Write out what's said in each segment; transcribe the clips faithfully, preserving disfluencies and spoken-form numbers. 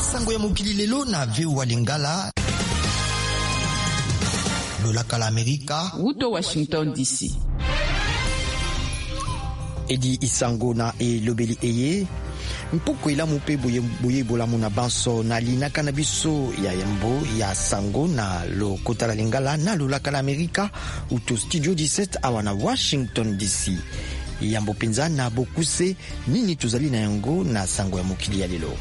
sango ya mokili lelo na V O A Lingala. Lolaka la Amerika. Wuto Washington D C. Edi Isango na e lobeli eye. Mpoko ila mupe boye boye bola muna banso na lina kanabiso ya yambo ya sango na lo kota la Lingala na lolaka la Amerika uto studio dix-sept awana Washington D C. Yambo penza na bokuse nini tuzali na yango na sango ya mokili ya lelo.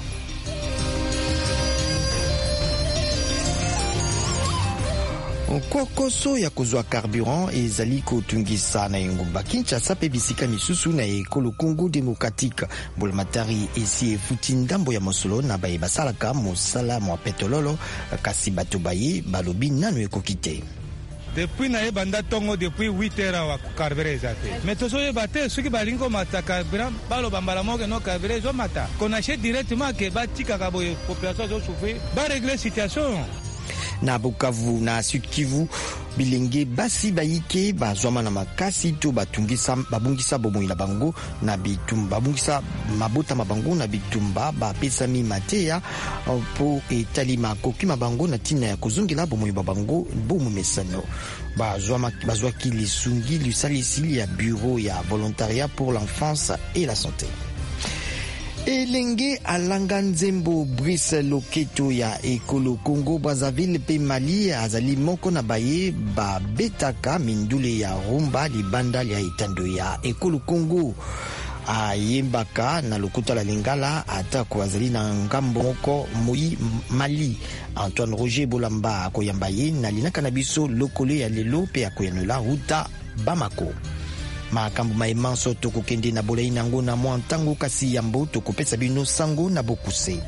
Kokoso ya kozwa carburant ezali kotungisa na engumba Kinshasa pe bisika misusu na ekolo Congo Démocratique. Bolamatari esi efuti ndambo ya mosolo na baye basalaka mosala mwa petrololo kasi bato baye balobi nanu ekokite. Depuis na ebanda tongo depuis huit heures wa carburant ezate. Mais toso ebate soki balingo mata carburant balo bambala moke no carburant zo mata. Konache directement ke batika ka boye population zo souffrir ba régler situation. Na Bukavu na Sud Kivu bilenge basi bayike bazwama na makasi to batungisa babungisa bomoi na bango na bitumba babungisa mabota mabango na bitumba bapesa mi mateya po etali makoki mabango na tina ya kuzungila bomoi babango bomu mesano bazwama bazwaki lisungi lisalisi ya bureau ya volontariat pour l'enfance et la santé. Elenge alanga nzembo Brice Loketo ya ekolo Congo Brazzaville pe Mali azali moko na baye ba betaka mindule ya rumba libanda ya itando ya ekolo Congo ayembaka na lokuta la Lingala atako azali na ngambo moko moi Mali. Antoine Roger Bolamba akoyambaye na linaka na biso lokole ya lelo pe akoyanula ruta Bamako. Makambo maimanso tokokende na bolai nango na mwa ntango kasi yambo tokopesa bino sango na bokuse.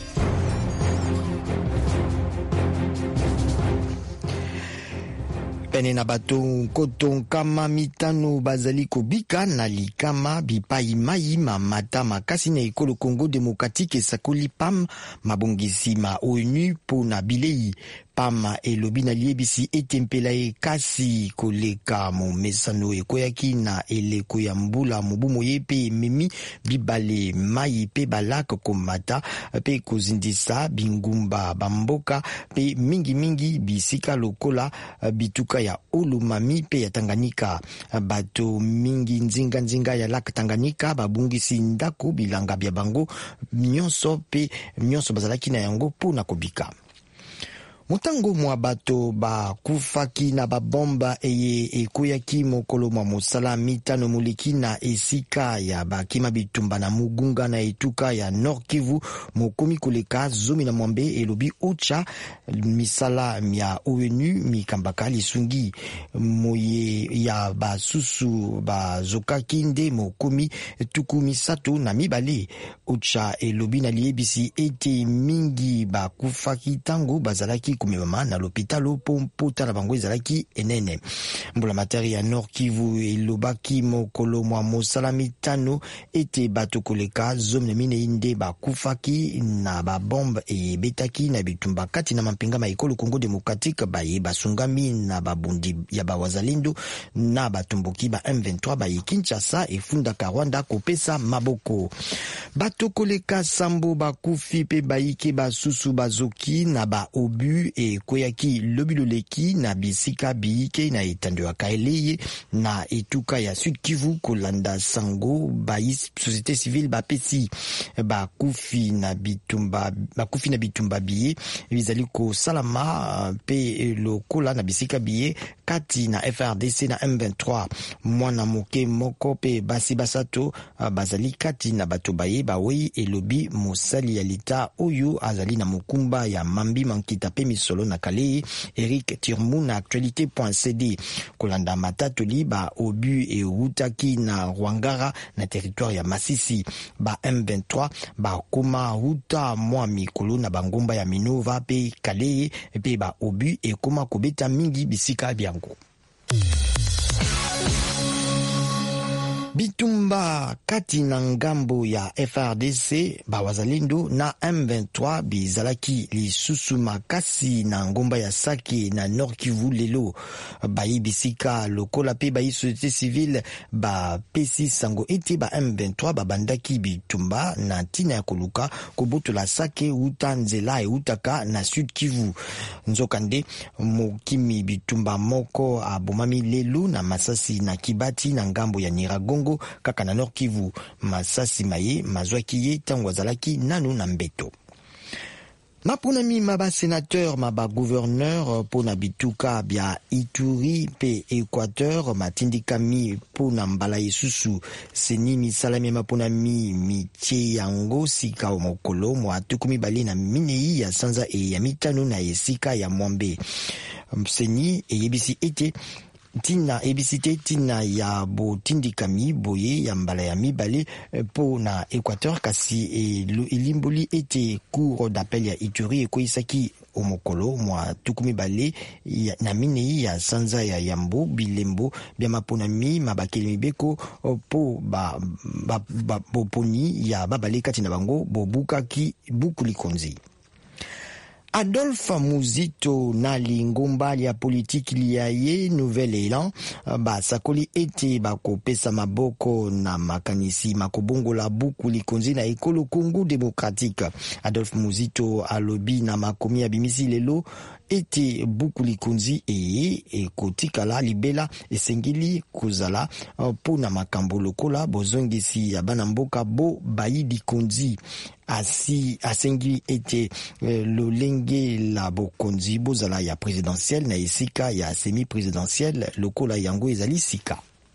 Pene na bato koton kama mitano bazali kobika na likama bipai mai mamata makasi na ekolo Congo Démocratique esakoli P A M mabongisi ma ONU po na bilei. Pama elobi na liebisi etempela e kasi koleka mo mesano ekoyaki na eleko ya mbula mobumo yepe memi bibale mai pe balaka komata pe kozindisa bingumba bamboka pe mingi mingi bisika lokola bituka ya Olomami pe ya Tanganyika. Bato mingi nzinga nzinga ya lak Tanganyika babungisi ndako bilanga bya bango nyonso pe nyonso bazalaki na yango po na kobika. Mutango mwa bato ba kufaki na babomba eye ekoyaki mokolo mwa mosala mitano muliki na esika ya bakima bitumba na mugunga na etuka ya Nord Kivu mokomi koleka zomi na mwambe elobi ocha misala ya ONU mikambaka lisungi moye ya basusu bazokaki nde mokomi tuku misato na mibale. Ocha elobi na liebisi ete mingi bakufaki tango bazalaki kumema na l'hôpital pomputa na bango ezalaki enene. Mbula materi ya Nord Kivu elobaki mokolo mwa mosala mitano ete bato koleka zomi na mine inde bakufaki na babombe ebetaki na bitumba kati na mampinga ma ekolo Congo Démocratique baye basungami na babundi ya bawazalindo na batumbuki ba M vingt-trois baye Kinshasa efundaka Rwanda kopesa maboko. Bato koleka sambo bakufi pe bayike basusu bazoki na ba obu e koyaki lobiloleki na bisika biike na etando ya kaeleye na etuka ya Sud Kivu kolanda sango bayi société civile bapesi bakufi na bitumba bakufi na bitumba biye bizali ko salama pe lokola na bisika biye kati na F R D C na M vingt-trois. Mwana moke moko pe basi basato bazali kati na bato baye bawe elobi mosali ya lita oyo azali na mokumba ya mambi mankita pe solo na kale. Eric Tirmou na actualité point c d kolanda matatoli ba obu e utaki na Rwangara na territoire ya Masisi. Ba M vingt-trois ba koma uta mwa mikolo na bangomba ya Minova pe kale pe ba obu e koma kobeta mingi bisika byango. Bitumba kati na ngambo ya F R D C bawazalendo na M vingt-trois bizalaki lisusu makasi na ngomba ya Sake na Nord Kivu lelo bayibisika lokola pe bayi société civile ba pesi sango ete ba M vingt-trois babandaki bitumba na tina ya koluka kobotola Sake uta nzela e utaka na Sud Kivu. Nzokande mokimi bitumba moko abomami lelo na masasi na Kibati na ngambo ya Niragongo kaka na Nord Kivu. Masasi maye mazwaki ye tango azalaki nanu na mbeto. Mapunami maba sénateur maba gouverneur pona bituka bia Ituri pe Équateur matindikami pona mbala yesusu seni misalami mapunami mitie yango sika omokolo mwa tukumi bali na minei ya sanza e ya mitano na esika ya mwambe. Seni e yebisi ete tina ebisite tina ya bo tindikami boye ya mbala ya mibale po na Équateur kasi e ilimboli ete cour d'appel ya Ituri ekoisaki omokolo mwa tukumi bale na minei ya sanza ya Yambo bilembo bia maponami mabakeli mibeko po ba, ba, ba boponi ya babale kati na bango bobukaki buku likonzi. Adolphe Muzito na lingomba ya politiki liaye Nouvel Elan ba sakoli ete bakopesa maboko na makanisi makobongola buku likonzi na ekolo Congo démocratique. Adolphe Muzito alobi na makomi ya bimisi lelo ete buku likonzi e ekotikala libela esengeli kozala po na makambo lokola bozongisi ya bana mboka bo bayi likonzi. Asi asengeli ete eh, lolenge la bokonzi bozala ya présidentielle na esika ya semi-présidentielle lokola yango ezali sika.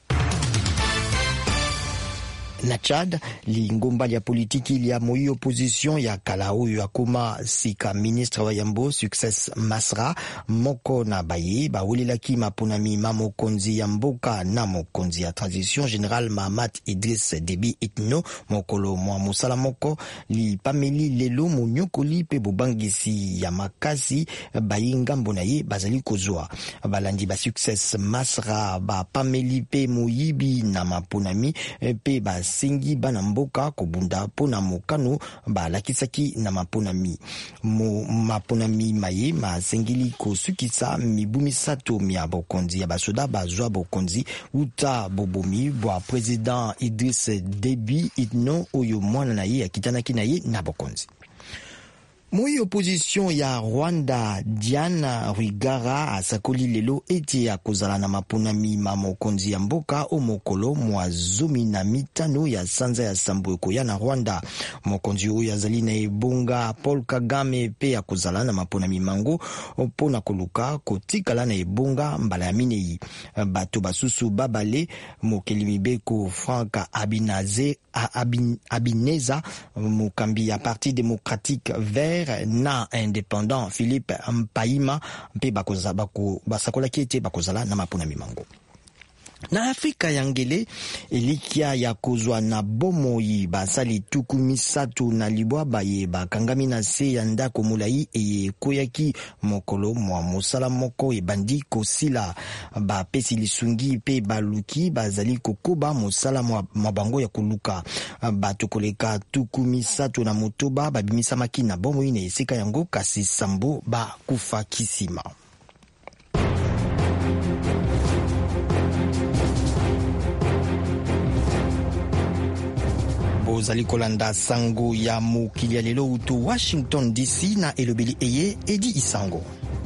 Na Chad, lingomba ya politiki li ya moi opposition ya kala oyo akoma sika ministre wa Yambo Success Masra moko na baye bawelelaki maponami mamokonzi ya mboka na mokonzi ya transition général Mahamat Idriss Déby Itno mokolo mwa musala moko li pameli lelo monyokoli pe bobangisi ya makasi bayi ngambo na ye bazali kozwa balandi ba Success Masra ba pameli pe moyibi na maponami pe ba sengi bana mboka kobunda pona mokano ba lakisaki na maponami mo maponami maye ma sengili kosukisa mibumi sato mia bokonzi ya basoda bazwa bokonzi uta bobomi bwa president Idriss Déby Itno oyo mwana na ye akitanaki na ye na bokonzi. Moi opposition ya Rwanda Diana Rwigara asakoli lelo eti ya kozala na maponami mamokonzi ya mboka omokolo mwa zomi na mitano ya sanza ya Sambueko ya na Rwanda. Mokonzi oyo azali na ebonga Paul Kagame pe ya kozala na maponami mango pona koluka kotikala na ebonga mbala ya minei. Bato basusu babale mokeli mibeko Frank Abinaze Abin, Abineza mokambi ya Parti démocratique vert na indépendant Philippe Mpaima mpe bakoza bako basakola kiete bakozala na maponami mango. Na Afrika yangele elikia ya kozwa na bomoi basali tuku misatu na libwa baye bakangami na se ya ndako mulai eye koyaki mokolo mwa mosala moko ebandi kosila ba pesi lisungi pe baluki bazali kokoba mosala mwa mabango ya koluka bato koleka tuku misatu na motoba babimisa maki na bomoi na esika yango kasi sambo ba kufa kisima. Bozali kolanda sango ya mokili ya lelo utu Washington D C na elobeli eye Edi Isango.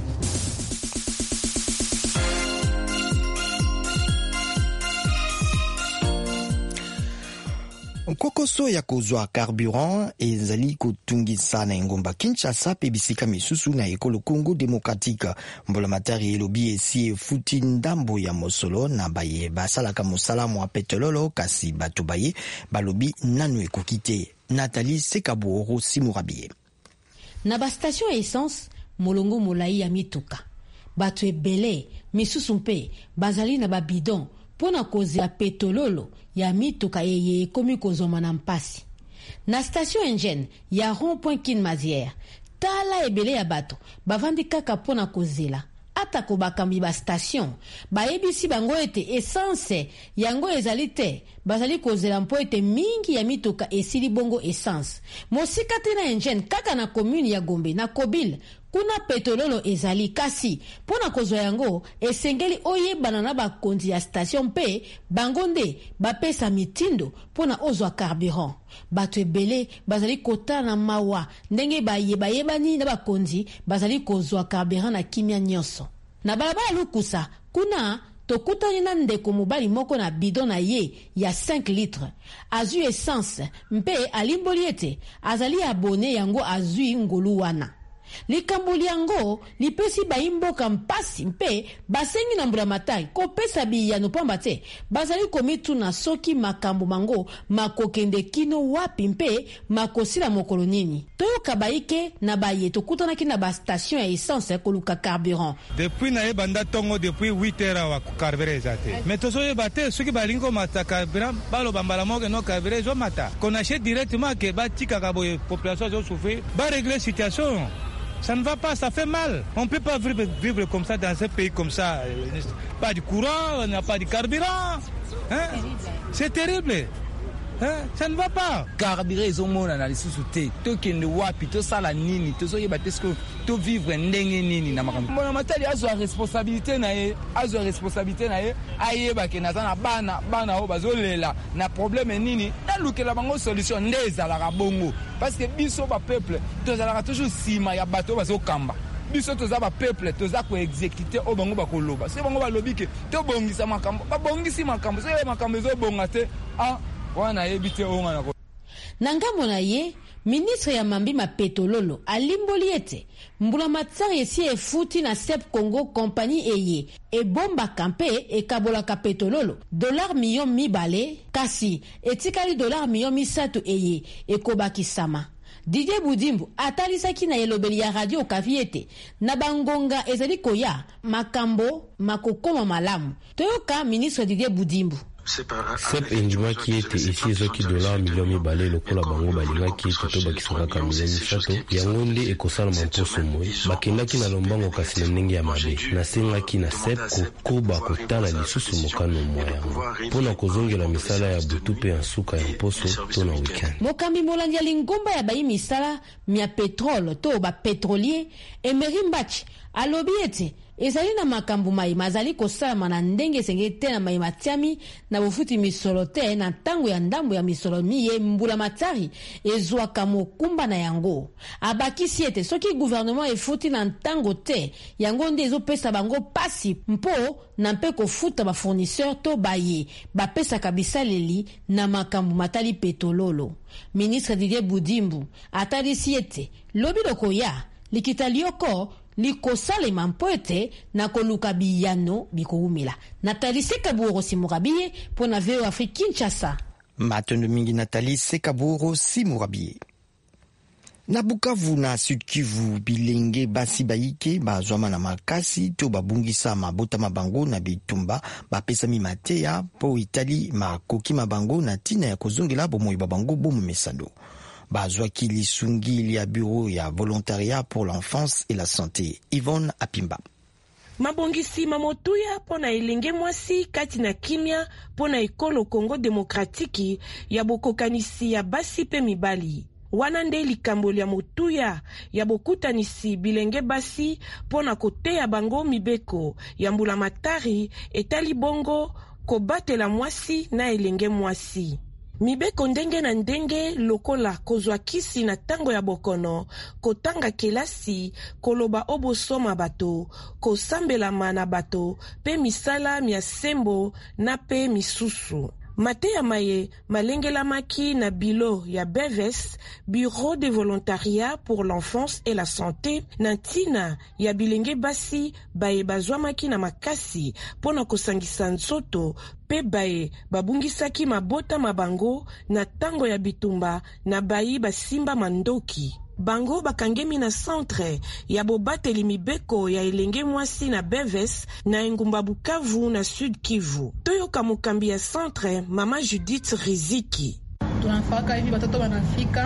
Kokoso ya kozwa carburant ezali kotungisa na ngomba Kinshasa pe bisika misusu na ekolo Congo démocratique. Mbola matari elobi esi efuti ndambo ya mosolo na baye basalaka mosala mwa petrololo kasi bato baye balobi nanu ekokite. Nathalie Sekaboro Simurabie. Na ba station essence molongo molai ya mituka. Bato ebele misusu mpe bazali na ba bidon pona kozi ya petrololo ya mituka yeye komi kozoma na mpasi. Na station engine ya rond-point Kin Mazière, tala ebele ya bato bavandi kaka pona kozela atako bakambi ba station bayebisi bango ete essence yango ezali te, bazali kozela mpo ete mingi ya mituka esili bongo essence. Mosika te na engine kaka na commune ya Gombe na Kobile kuna petrololo ezali, kasi pona kozwa yango esengeli oyebana na bakonzi ya station mpe bango nde bapesa mitindo pona ozwa carburant. Bato ebele bazali kotala na mawa ndenge bayebayebani na bakonzi bazali kozwa carburant na kimia nyonso. Na balabala lukusa kuna tokutani na ndeko mobali moko na bidon na ye ya cinq litres azui essence mpe alimboli ete azali abone yango azui ngolu wana. Likambo liango lipesi baimboka mpasi mpe basengi na Mbulamatari kopesa biyano pamba te bazali komitu na soki makambo mango makokende kino wapi mpe makosila mokolo nini. Toyoka baike na baye tokutanaki na ba station ya essence koluka carburant. Depuis na ebanda tongo depuis huit heures wa carburant zate. Metoso yebate soki balingo mata carburant balo bambala moke no carburant zo mata. Konache directement ke batika kabo population zo souffrir ba régler situation. Ça ne va pas, ça fait mal. On ne peut pas vivre, vivre comme ça dans un pays comme ça. Pas de courant, on n'a pas de carburant. Hein? C'est terrible. Hein? Ça ne va pas. Carburant, ils ont mon analyse sous thé. Tout qui ne voit pas, tout ça la nini, tout ça y est, parce que tout vivre n'engue nini na makam. Mon matériel a sa responsabilité na e, a sa responsabilité na e. Aye ba ke na na bana bana o bazolela na problème nini. Na luke la bango solution ndeza la rabongo. Parce que biso ba peuple, tous ala toujours sima ya bato bazo kamba. Biso toza ba peuple, toza ko exécuter o bango ba koloba. Se bango ba lobi ke to bongisa makambo, ba bongisi makambo, se makambo zo bongate ah wana ebite onga na ko. Nangamo na ye, ministre ya mambi ma petololo alimboli ete Mbulamatari esi efuti na Sep Congo compagnie eye e bomba kampe e kabola ka petololo dollar million mibale kasi etikali dollar million misato eye e kobaki sama. Didier Budimbu atalisaki na elobeli ya radio kaviete na bangonga ezali koya makambo makokoma malamu. Toyoka ministre Didier Budimbu. Sep endimaki ete esi ezoki dolar milio mibale lokola bango balingaki ete to bakisangaka milio misato yango nde ekosalama mposo moi bakendaki na lombango kasi na ndenge ya mabe. Nasengaki na Sep kokoba kotala lisusu mokano mwa yango mpona kozongela misala ya butu mpe ya nsuka ya mposo to na weekend. Mokambi molandi ya lingomba ya bayi misala mia petrole to ba petrolier Emery Mbachi alobi ete ezali na makambo mai mazali kosalama na ndenge senge te na mai matiami na bofuti misolo te na tango ya ndambo ya misolo miye Mbulamatari ezwaka mokumba na yango. Abakisi ete soki gouvernement efuti na ntango te yango nde ezopesa bango pasi mpo na mpe kofuta ba fournisseur to baye bapesaka bisaleli na makambo matali petololo. Ministre Didier Budimbu atalisi ete lobi lokoya likitalioko likosalema mpo ete na koluka biyano bikoumela. Nathalie Sekaburo Simurabie po na V O Afrique Kinshasa. Matondo mingi Nathalie Sekaburo Simurabie. Na Bukavu na Sud Kivu bilenge basi baike bazwama na makasi to babungisa mabota mabango na bitumba bapesa mimateya po Itali makoki mabango na tina ya kozongela bomoi babango bomu mesado. Bazwaki lisungili ya bureau ya volontariat pour l'enfance et la santé. Yvonne Apimba. Mabongisi mamotuya pona elenge mwasi kati na kimia pona ekolo Congo Demokratiki ya bokokanisi ya basi pe mibali. Wana nde likambo ya motuya ya bokutanisi bilenge basi pona koteya bango mibeko ya Mbulamatari etali bongo kobatela mwasi na elenge mwasi. Mibeko ndenge na ndenge lokola kozwa kisi na tango ya bokono, kotanga kelasi, koloba obosoma bato, kosambelama na bato, pe misala mia sembo na pe misusu. Mateya maye malengelamaki na bilo ya B V S, Bureau de Volontariat pour l'Enfance et la Santé, na ntina ya bilenge basi baye bazwamaki na makasi pona kosangisa nzoto, pe baye babungisaki mabota mabango na tango ya bitumba na bayi basimba mandoki. Bango bakangemi na centre ya bobateli mibeko ya elenge mwasi na B V S na engumba Bukavu na Sud Kivu. Toyoka mokambi ya centre Mama Judith Riziki. Tunafaka hivi watoto wanafika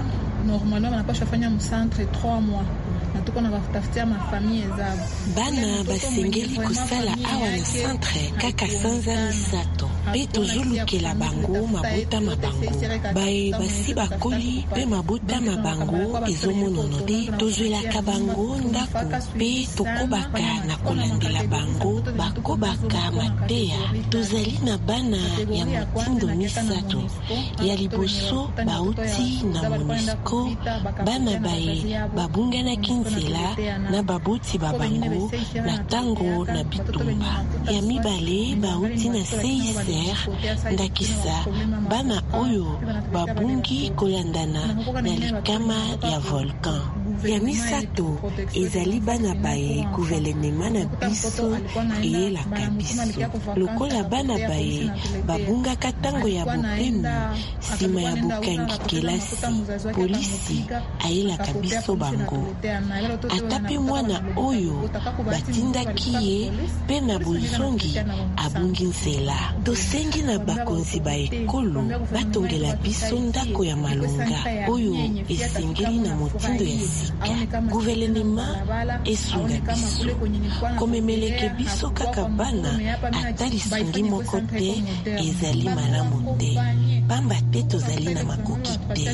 normalement wanapaswa fanya mcentre trois mois na tuko na batafutia mafamille zabo. Bana basengeli kusala awa na centre kaka sanza misato pe tozolukela bango mabuta mabango baye basi bakoli pe mabuta mabango ezomonono te tozwelaka bango ndako pe tokobaka na kolandela bango bakobaka mateya. Tozali na bana ya motindo misato ya liboso bauti na MONUSCO, bana baye babunganaki nzela na babuti babango na tango na bitumba ya mibale bauti na C I C R ndakisa bana oyo babungi kolandana na likama ya volcan ya misato ezali bana baye gouvernement na biso eyelaka biso lokola bana baye babungaka tango ya bopemi nsima ya bokangi kelasi polisi ayelaka biso bango ata mpe mwana oyo batindaki ye mpe na bozongi abungi nzela. Tosengi na bakonzi baekolo batongela biso ndako ya malonga oyo esengeli na motindo ya sika. Gouvernement esunga biso komemeleke biso kaka bana ata lisungi moko te ezali malamu te pamba te tozali na makoki te.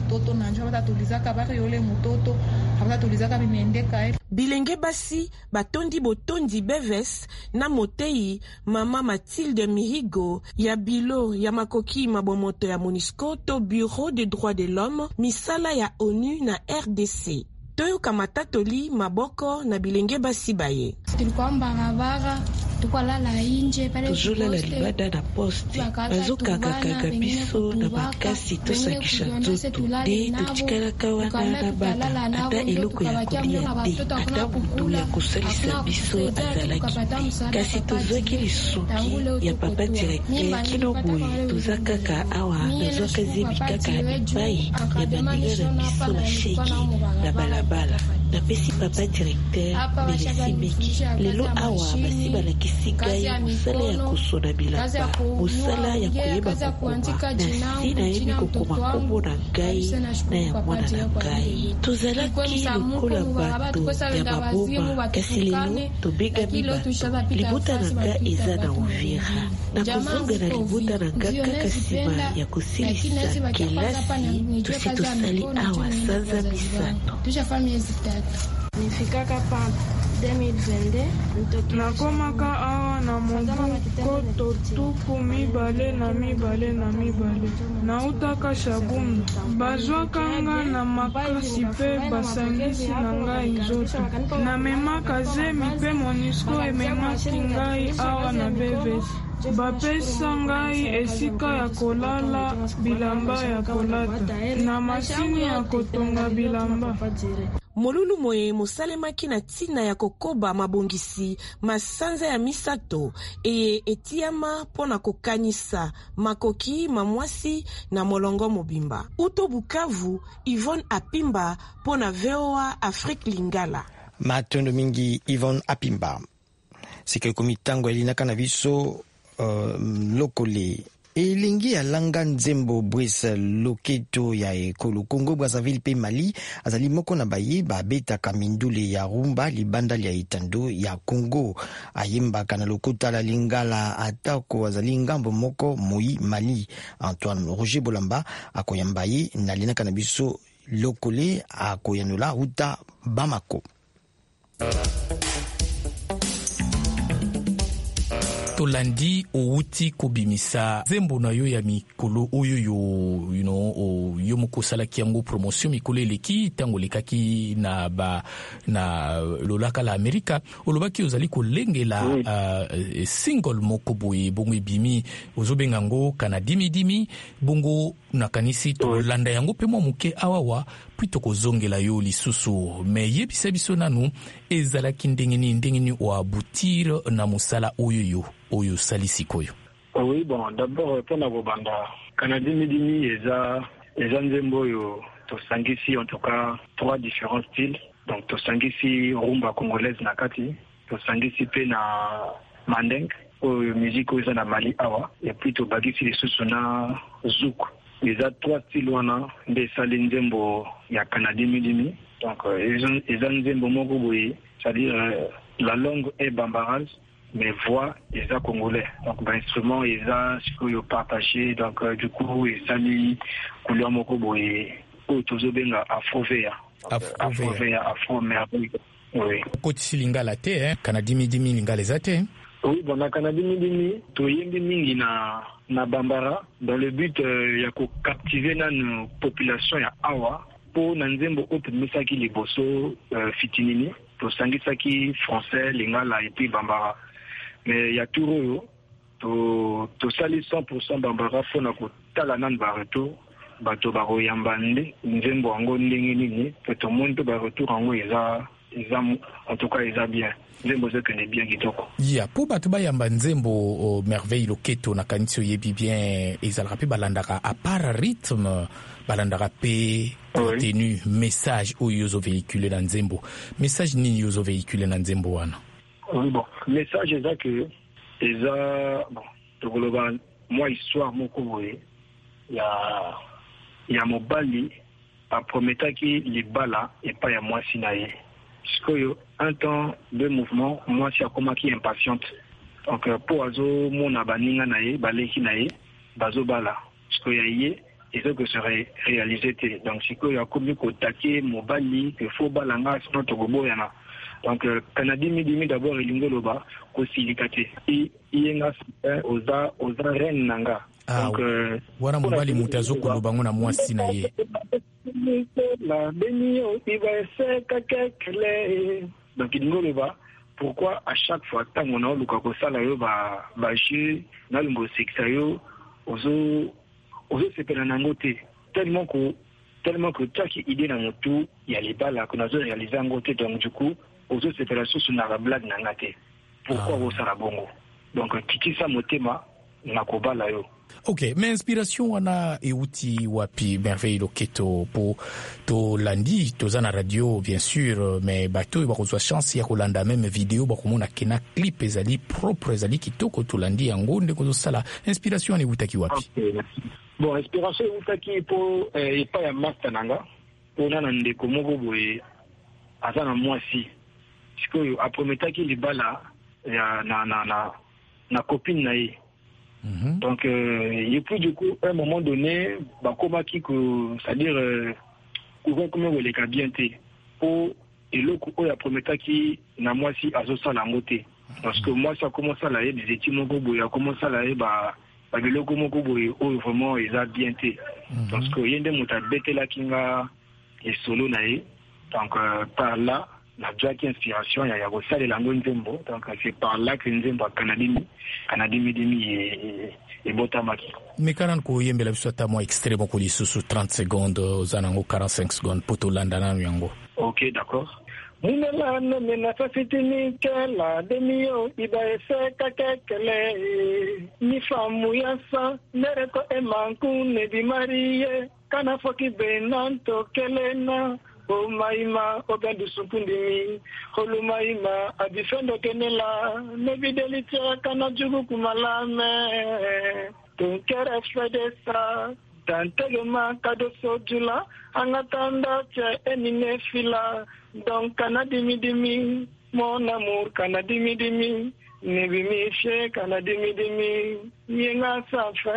Bilenge basi batondi botondi beves na motei mama Mathilde Mihigo ya bilo ya makoki mabomoto ya MONUSCO to Bureau des droits de l'homme misala ya ONU na R D C. Toyo kamatatoli maboko na bilenge basi baye. Tozolala libada na poste bazokakakaka biso na bakasi tosakisha nzoto te totikalaka wana na bana ata eloko ya kolia te ata butu ya kosalisa biso azalaki te kasi tozwaki lisuki ya papa directeur kino boye toza kaka awa nazwaka zebi kaka epai ya bandinga na biso na sheki na balabala napesi papa directeur Melesi Beki lelo awa basi balakisi gai mosala ya kosona bilamba mosala ya koyeba kokoma nasi nayebi kokoma kombo na ngai na ya mwana na ngai. Tozalaki lokola bato ya maboma kasi lelo tobengami bato. Libota na nga eza na Uvira na kozonga na libota na nga kaka nsima ya kosilisa kelasi tosi tosali awa sanza misato. Nifikaka pa deux mille vingt-deux nakomaka awa na mobuko tuku mibale na mibale na mibale nautaka Shabunda bazwaka nga na makasi mpe basangisi na ngai nzoto namemaka zemi mpe MONUSCO ememaki ngai awa na B V S bapesa ngai esika ya kolala bilamba ya kolata na masini ya kotonga bilamba. Molulu moye mosalemaki na tina ya kokoba mabongisi masanza ya misato eye etiama pona kokanisa makoki mamwasi na molongo mobimba. Uto Bukavu, Yvonne Apimba pona V O A Afrique Lingala. Matondo mingi Yvonne Apimba. Sike komitango elinaka na biso uh, lokole elingi alanga nzembo Brice Loketo ya ekolo Congo Brazzaville pe Mali azali moko na baye babetaka mindule ya rumba libanda ya itando ya Congo ayembaka na lokota la Lingala atako azali ngambo moko moi Mali. Antoine Roger Bolamba akoyambaye na linaka na biso lokole akoyanola uta Bamako. Tolandi outi kobimisa zembo na yo ya mikolo oyo yo you know o yo mokosala kiango promotion mikolo eleki tango lekaki na ba na lolaka la Amerika olobaki ozali kolengela uh, single moko boye bongo bimi ozobenga ngo kanadimi dimi bongo nakanisi tolanda yango pe mo muke awawa plutôt kozongela yo lisusu me yebisa biso nanu ezalaki ndengeni ndengeni o aboutir na musala oyo yo oyo salisi koyo. Oui, bon, d'abord pour na bobanda kanadimi dimi eza eza nzembo yo to sangisi en tout cas trois différents styles. Donc to sangisi rumba congolaise na kati, to sangisi pe na mandeng o musique eza na Mali awa et puis to bagisi lisusu na zouk eza trois styles wana nde esali nzembo ya Canadi Midimi. Donc eza nzembo moko boye, c'est-à-dire euh, la langue est bambarase mais voix eza congolais. Donc l'instrument eza sikoyo partagé, donc euh, du coup esali couleur moko boye oyo tozobenga afrovea. Afrovea, afro-merveille. Oui. Koti lingala te, hein? Canadi Midimi lingala eza te. Oui, bon, na Canadi Midimi, toyembi mingi na na bambara dans le but euh, ya ko captiver na no population ya awa po na nzembo oto misaki liboso euh, fitinini to sangisaki français lingala et puis bambara. Mais ya turo to to sali cent pour cent bambara fo na ko tala nan ba retour bato ba royamba nde nzembo ango ndenge nini pe to monto ba retour ango eza eza en tout cas eza bien. Nzembo ze kene bien kitoko. Ya po bato ba yamba nzembo o merveille loketo na kanitio yebi bien ezalaka pe balandaka à part rythme balandaka pe contenu message o yozo véhiculer na nzembo. Message nini yozo véhiculer na nzembo wana? Oui, bon, message eza que eza bon to global moi histoire moko boye ya ya mobali a prometaki libala et pas ya moi sinaye. Sikoyo un temps de mouvement moi si akoma ki impatiente. Donc pour azo mona baninga naye baleki naye bazo bala. Sikoyo yé et ce que serait réalisé. Donc sikoyo akomi ko taquer mobali que faut balanga sinon to goboyana. Donc Canadi Midimi d'abord elingo loba ko silikate. I yenga oza oza ren nanga. Ah, donc euh, wana mobali mutazo ko loba ngona mwasi na ye. La benio iba seka kekele. Donc elingo loba pourquoi à chaque fois tant on a luka ko sala yo ba ba jeu na lungo sexa yo ozo ozo sepela nangote tellement que tellement que chaque idée na motu ya libala qu'on a réalisé ngote. Donc du coup ozo sepela so na la blague na ngate pourquoi vous sala bongo. Donc tiki sa motema na kobala yo. Ok, mais inspiration wana euti wapi merveille loketo po to landi to zana radio bien sûr, mais bato ba kozwa chance ya kolanda même vidéo ba komona kena clip ezali propre ezali kitoko to landi yango nde kozo sala inspiration ni utaki wapi? Okay, bon inspiration utaki po eh, epa ya master nanga po na ndeko moko boye azana mwasi sikoyo aprometaki libala ya na na na na copine na ye. Mm-hmm. Donc euh, et puis du coup à un moment donné bah comment qui que c'est-à-dire euh, comment vous les cabienté pour et le coup il a prometté qui na moi si azo ça la moté parce que moi ça commence à la des études mon gobo il a commencé à la bah bah le coup mon gobo oh vraiment ils a bien été parce que il y a des motas bête là qui nga et solo naé donc euh, par là la joie qui inspiration il y a ça les langues nzembo donc c'est par là que nzembo Canadi Canadi Midimi et et botamaki mais quand ko yembela biso ta moi extrêmement ko lisusu trente secondes zanango quarante-cinq secondes poto landa na yango. OK d'accord. Munela no mena fitini kala demio iba ese kakekele ni famu yasa mereko emanku ne bi marie kana foki benanto kelena o maima o bendu supundimi holu maima abifendo kenela ne bidelite kana jugu kumalame ton kere fedesa tantegema kado sojula angatanda che enine fila donc Canadi Midimi mon amour Canadi Midimi ne bimishe Canadi Midimi yenga safe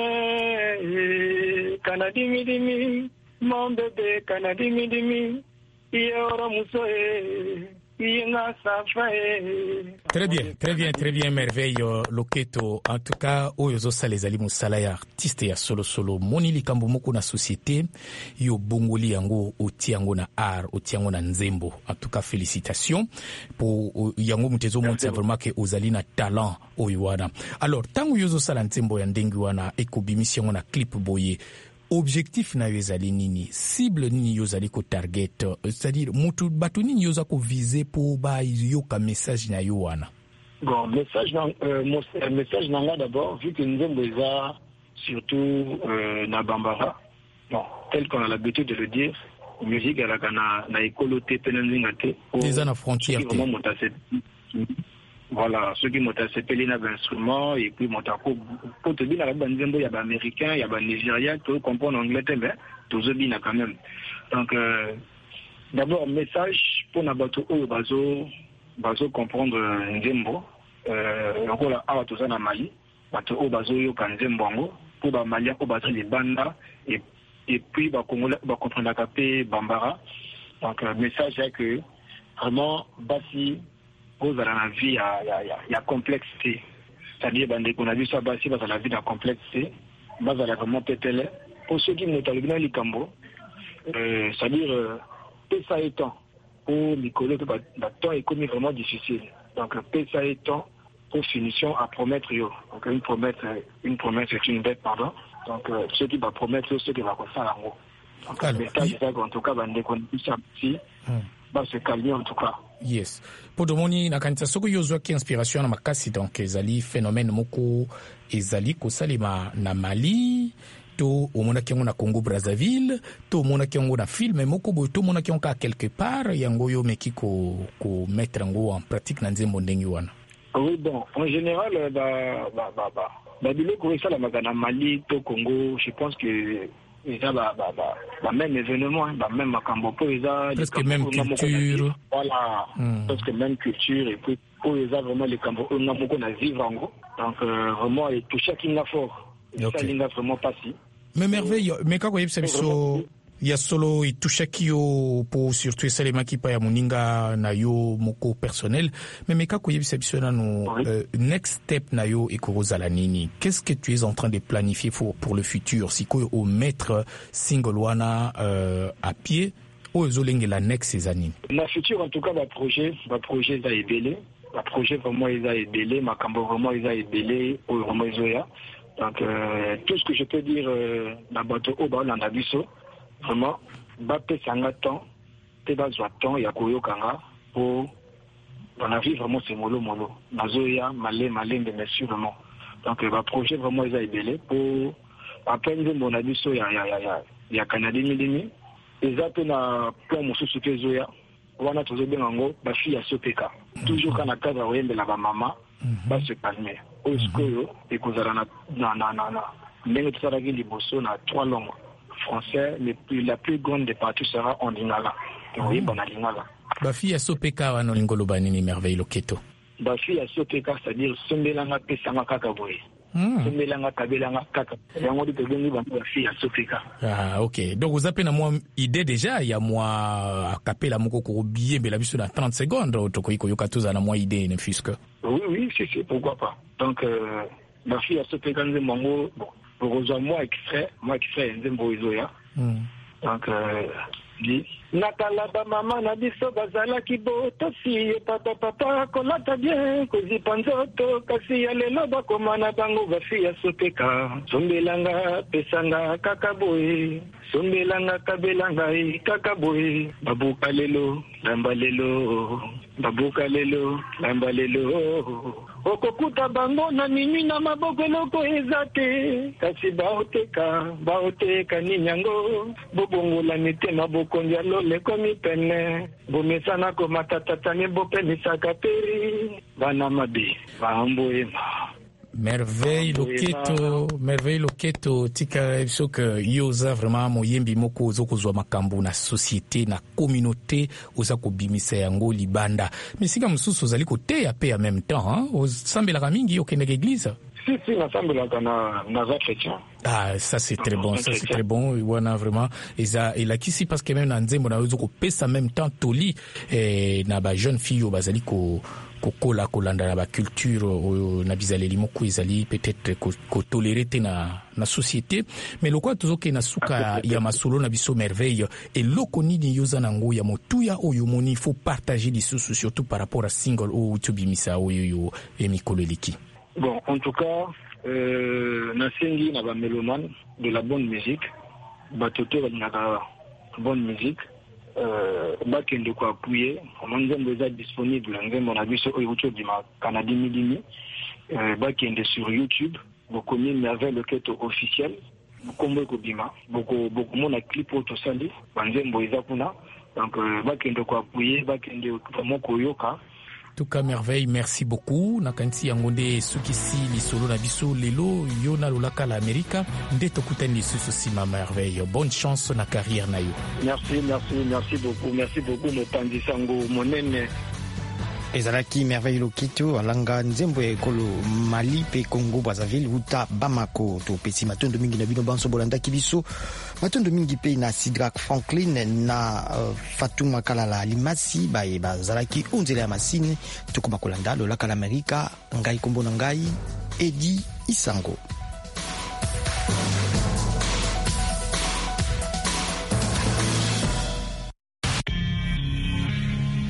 Canadi Midimi mon bébé Canadi Midimi yoro musoe yenga safe. Très bien, très bien, très bien, merveille loketo. En tout cas, oyozo salezali musala ya artiste ya solo solo. Moni likambo moko na société yo bongoli yango oti yango na art, oti yango na nzembo. En tout cas, félicitations pour yango mutezo monte vraiment que ozali na talent oyowana. Alors, tango yozo sala nzembo ya ndengi wana ekobimisi yango na clip boye. Objectif na yozali nini, cible nini yozali ko target, c'est-à-dire mutu batu nini yoza ko viser pour ba yoka message na yo wana? Bon, message na euh, mon message nanga d'abord vu que nous avons surtout euh, na bambara. Bon, tel qu'on a l'habitude de le dire, musique à la na na écoloté penanzingate. Les ana frontière. Voilà, ceux qui m'ont appelé dans l'instrument, et puis m'ont pour te dire, il y a des Américains, il y a des Nigériens, tu comprends l'anglais, mais tous les bien quand même. Donc, euh, d'abord, message pour nos bateaux, bateaux, bateaux comprendre Nzembo. Euh, encore là, à tout ça dans Mali, bateaux, bateaux, yo kan Nzembo, pour les Maliens, pour les les Banda, et et puis bah Congolais, bah comprendre la capé Bambara. Donc, le message est que vraiment, Bassi, dans la vie, il y a, y, a, y a complexité. C'est-à-dire qu'on a vu ça, Bassi, dans la vie, il y a complexité. Dans la vraiment pétélé. Pour ceux qui nous ont les Cambo, c'est-à-dire, peu ça étant, pour Nicolas, le temps est commis vraiment difficile. Donc, peu ça étant, pour finition, à promettre, yo. Donc, une promesse, une promesse est une dette, pardon. Donc, euh, ceux qui vont promettre, ceux qui vont faire la roue. Donc, le message, c'est qu'en tout cas, on ne connaît plus ça petit. Va se calmer en tout cas. Yes. Pour domoni na kanisa soko yozwa ki inspiration na makasi donc ezali phénomène moko ezali kosalema na Mali to omona kiango na Congo Brazzaville to omona kiango na film moko bo to omona kiango ka quelque part yango yo meki ko ko mettre ngo en pratique na nzembo ndenge wana. Oui bon, en général ba ba ba ba ba biloko ça la magana Mali to Congo, je pense que déjà bah bah bah bah même événement hein, bah même makambo po eza presque même culture voilà mm. presque même culture et puis po eza vraiment les cambo on a beaucoup na vivre en gros donc euh, vraiment et tout chacun n'a fort okay. Ça l'inga vraiment pas si mais merveille mais quand vous savez so ya solo itushakio pour surtout esalema kipa ya moninga na yo moko personnel mais meka koyebisa biso nano euh, next step na yo ekozala nini, qu'est-ce que tu es en train de planifier pour, pour le futur si ko au mettre single wana euh, à pied o ezolenge la next ces années la future en tout cas ba projet ba projet za ebele ba projet vraiment eza ebele makambo vraiment eza ebele o vraiment ezoya donc euh, tout ce que je peux dire euh, na bato o ba na biso vraiment bape sanga temps te bazwa temps ya koyokanga pour on a vu vraiment c'est molo molo nazoya malé malé mais sûrement donc ba projet vraiment ils a ebelé pour après nous a biso ya ya ya ya Canada milimi exacte na plan mosusu te zoya wana tozo bengango ba fille ya sopeka toujours kana kaza oyembe la ba mama ba se calmer au skoyo et kozala na na na na ndenge tsaraki liboso na trois langues français, le plus, la plus grande des parties sera en lingala. Oui, bon, en lingala. Bafi ya sopeka wana lingolo banini merveille loketo. Bafi ya sopeka, c'est-à-dire sombelanga pesanga kaka boye. Sombelanga kabelanga kaka. Yango de bengi bantu bafi ya sopeka. Ah, OK. Donc vous avez na moi idée déjà, il y a moi capella moko ko biye bela biso na trente secondes to ko yoka toza na moi idée ne fisque. Oui, oui, c'est c'est pourquoi pas. Donc euh, bafi ya sopeka nze mango bon. Pour moi extrait, moi extrait Nzembo Izoya. Donc euh, dit Nakalaba mama na biso bazala kiboto si papa papa kolata bien kozi panzoto kasi ya lelo bakomana bango bafi ya sopeka sombelanga pesanga kakaboe sombelanga kabelanga kakaboe babuka lelo lamba lelo babuka lelo lamba lelo okokuta bango na minui na maboko eloko eza te kasi baoteka baoteka ninyango bobongola mitema bokondia lole komi pene bomesana komatatata bopenisaka peri bana mabe baamboema merveille loketo merveille loketo tika biso que yoza vraiment moyembi moko ozokozwa makambo na société na communauté oza kobimisa yango libanda misika mususu ozali koteya pe en même temps hein osambelaka mingi okendeka église. Si, si, nasambelaka na naza chrétien. Ah, ça c'est très bon, ça c'est très bon. Wana vraiment eza elakisi parce que même na nzembo na ozo kopesa même temps toli eh, na ba jeune fille bazali ko kokola kolanda na ba culture na bizaleli moko ezali peut-être ko tolérer te na na société mais lokwa tozoke na suka ya masolo na biso merveille et loko nini yoza nango ya motuya oyo moni faut partager les sources surtout par rapport à single ou tubimisa oyo yo emikolo liki. Bon, en tout cas, euh, nasengi na ba mélomane de la bonne musique, batoto na bonne musique, euh, bakende ko appuyer, nzembo eza disponible, nzembo na biso oyo YouTube ma Canada midimi, euh, bakende sur YouTube, boko mi avec le keto officiel, kombo ko bima, boko boko mona clip auto sali, nzembo eza kuna, donc euh, bakende ko appuyer, bakende vraiment ko yoka. Tuka merveille, merci beaucoup. Nakanti yangonde sukisi lisolo na biso lelo yo na lolaka la Amerika nde tokutani lisusu sima merveille. Bonne chance na carrière na yo. Merci, merci, merci beaucoup. Merci beaucoup mopanzi sango monene. Ezalaki merveille lokito alanga nzembo ekolo Mali pe Congo Brazzaville uta Bamako to pesi matondo mingi na bino banso bolanda kibiso matondo mingi pe na Sidrak Franklin na uh, Fatuma Kalala Limasi ba e bazalaki unzela ya masine to kuma kolanda lo la kala Amerika ngai kombo na ngai Edi Isango.